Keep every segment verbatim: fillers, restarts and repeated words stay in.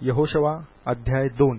यहोशवा अध्याय दोन.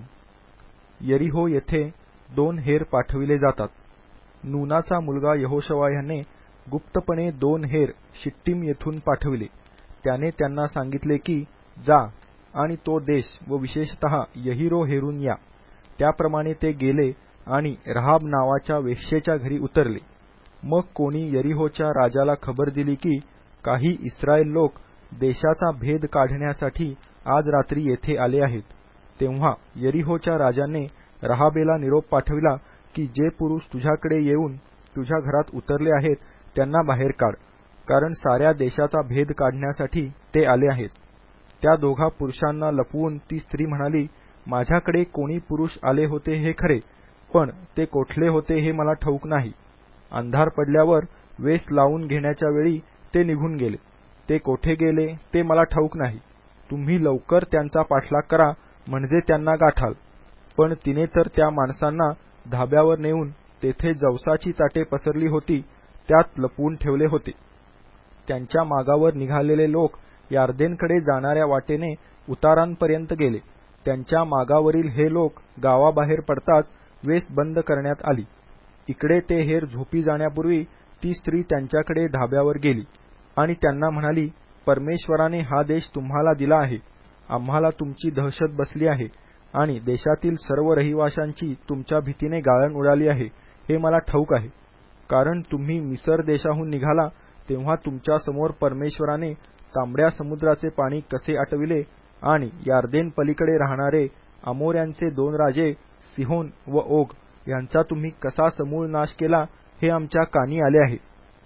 यरीहो येथे दोन हेर पाठविले जातात. नूनाचा मुलगा यहोशवा ह्याने गुप्तपणे दोन हेर शिट्टीम येथून पाठविले. त्याने त्यांना सांगितले की जा आणि तो देश व विशेषतः यरीहो हेरून या. त्याप्रमाणे ते गेले आणि रहाब नावाच्या वेश्येच्या घरी उतरले. मग कोणी यरीहोच्या राजाला खबर दिली की काही इस्रायल लोक देशाचा भेद काढण्यासाठी आज रात्री येथे आले आहेत. तेव्हा यरीहोच्या राजाने रहाबेला निरोप पाठविला की जे पुरुष तुझ्याकडे येऊन तुझ्या घरात उतरले आहेत त्यांना बाहेर काढ, कारण साऱ्या देशाचा भेद काढण्यासाठी ते आले आहेत. त्या दोघा पुरुषांना लपवून ती स्त्री म्हणाली, माझ्याकडे कोणी पुरुष आले होते हे खरे, पण ते कोठले होते हे मला ठाऊक नाही. अंधार पडल्यावर वेस लावून घेण्याच्या वेळी ते निघून गेले. ते कोठे गेले ते मला ठाऊक नाही. तुम्ही लवकर त्यांचा पाठलाग करा, म्हणजे त्यांना गाठाल. पण तिने तर त्या माणसांना धाब्यावर नेऊन तेथे जवसाची ताटे पसरली होती त्यात लपवून ठेवले होते. त्यांच्या मागावर निघालेले लोक यार्देनकडे जाणाऱ्या वाटेने उतारांपर्यंत गेले. त्यांच्या मागावरील हे लोक गावाबाहेर पडताच वेस बंद करण्यात आली. इकडे ते हेर झोपी जाण्यापूर्वी ती स्त्री त्यांच्याकडे धाब्यावर गेली आणि त्यांना म्हणाली, परमेश्वराने हा देश तुम्हाला दिला आहे. आम्हाला तुमची दहशत बसली आहे आणि देशातील सर्व रहिवाशांची तुमच्या भीतीने गाळण उडाली आहे हे मला ठाऊक आहे. कारण तुम्ही मिसर देशाहून निघाला तेव्हा तुमच्या समोर परमेश्वराने तांबड्या समुद्राचे पाणी कसे आटविले आणि यार्देन पलीकडे राहणारे अमोऱ्यांचे दोन राजे सिहोन व ओग यांचा तुम्ही कसा समूळ नाश केला हे आमच्या कानी आले आहे.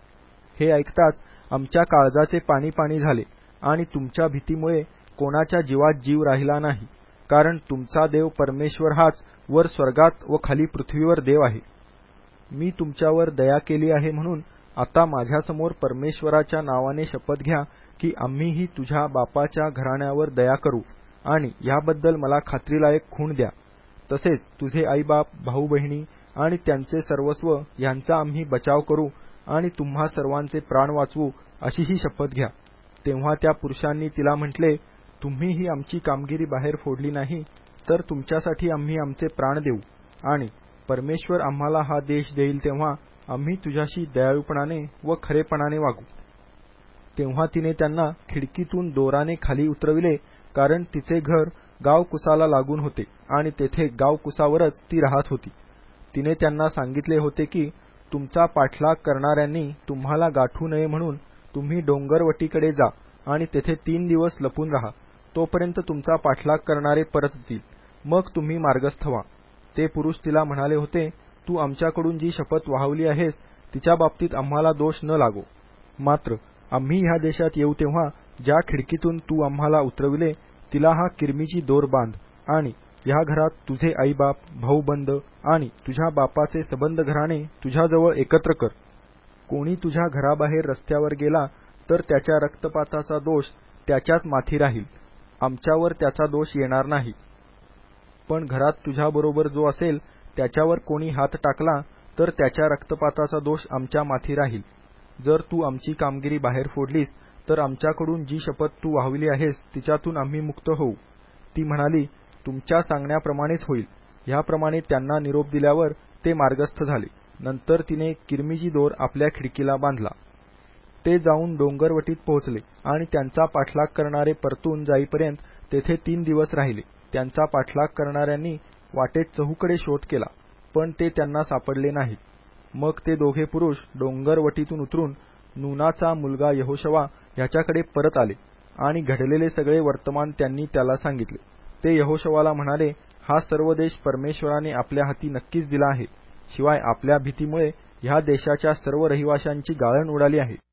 हे ऐकताच आमच्या काळजाचे पाणी पाणी झाले आणि तुमच्या भीतीमुळे कोणाच्या जीवात जीव राहिला नाही, कारण तुमचा देव परमेश्वर हाच वर स्वर्गात व खाली पृथ्वीवर देव आहे. मी तुमच्यावर दया केली आहे म्हणून आता माझ्यासमोर परमेश्वराच्या नावाने शपथ घ्या की आम्हीही तुझ्या बापाच्या घराण्यावर दया करू आणि याबद्दल मला खात्रीलायक खूण द्या. तसेच तुझे आईबाप, भाऊ बहिणी आणि त्यांचे सर्वस्व यांचा आम्ही बचाव करू आणि तुम्हा सर्वांचे प्राण वाचवू अशी ही शपथ घ्या. तेव्हा त्या पुरुषांनी तिला म्हटले, तुम्ही ही आमची कामगिरी बाहेर फोडली नाही तर तुमच्यासाठी आम्ही आमचे प्राण देऊ आणि परमेश्वर आम्हाला हा देश देईल तेव्हा आम्ही तुझ्याशी दयाळूपणाने व खरेपणाने वागू. तेव्हा तिने त्यांना खिडकीतून दोराने खाली उतरविले, कारण तिचे घर गावकुसाला लागून होते आणि तेथे गावकुसावरच ती राहत होती. तिने त्यांना सांगितले होते की तुमचा पाठलाग करणाऱ्यांनी तुम्हाला गाठू नये म्हणून तुम्ही डोंगरवटीकडे जा आणि तेथे तीन दिवस लपून राहा. तोपर्यंत तुमचा पाठलाग करणारे परत येतील, मग तुम्ही मार्गस्थ व्हा. ते पुरुष तिला म्हणाले होते, तू आमच्याकडून जी शपथ वाहवली आहेस तिच्या बाबतीत आम्हाला दोष न लागो. मात्र आम्ही ह्या देशात येऊ तेव्हा ज्या खिडकीतून तू आम्हाला उतरविले तिला हा किरमीची दोर बांध आणि ह्या घरात तुझे आईबाप, भाऊबंद आणि तुझ्या बापाचे सबंध घराणे तुझ्याजवळ एकत्र कर. कोणी तुझ्या घराबाहेर रस्त्यावर गेला तर त्याच्या रक्तपाताचा दोष त्याच्याच माथी राहील, आमच्यावर त्याचा दोष येणार नाही. पण घरात तुझ्याबरोबर जो असेल त्याच्यावर कोणी हात टाकला तर त्याच्या रक्तपाताचा दोष आमच्या माथी राहील. जर तू आमची कामगिरी बाहेर फोडलीस तर आमच्याकडून जी शपथ तू वाहविली आहेस तिच्यातून आम्ही मुक्त होऊ. ती म्हणाली, तुमच्या सांगण्याप्रमाणेच होईल. ह्याप्रमाणे त्यांना निरोप दिल्यावर ते मार्गस्थ झाले. नंतर तिने किरमीची दोर आपल्या खिडकीला बांधला. ते जाऊन डोंगरवटीत पोहोचले आणि त्यांचा पाठलाग करणारे परतून जाईपर्यंत तेथे तीन दिवस राहिले. त्यांचा पाठलाग करणाऱ्यांनी वाटेत चहूकडे शोध केला, पण ते त्यांना सापडले नाहीत. मग ते दोघे पुरुष डोंगरवटीतून उतरून नूनाचा मुलगा यहोशवा ह्याच्याकडे परत आले आणि घडलेले सगळे वर्तमान त्यांनी त्याला सांगितले. ते यहोशवाला म्हणाले, हा सर्व देश परमेश्वराने आपल्या हाती नक्कीच दिला आहे. शिवाय आपल्या भीतीमुळे ह्या देशाच्या सर्व रहिवाशांची गाळण उडाली आहे.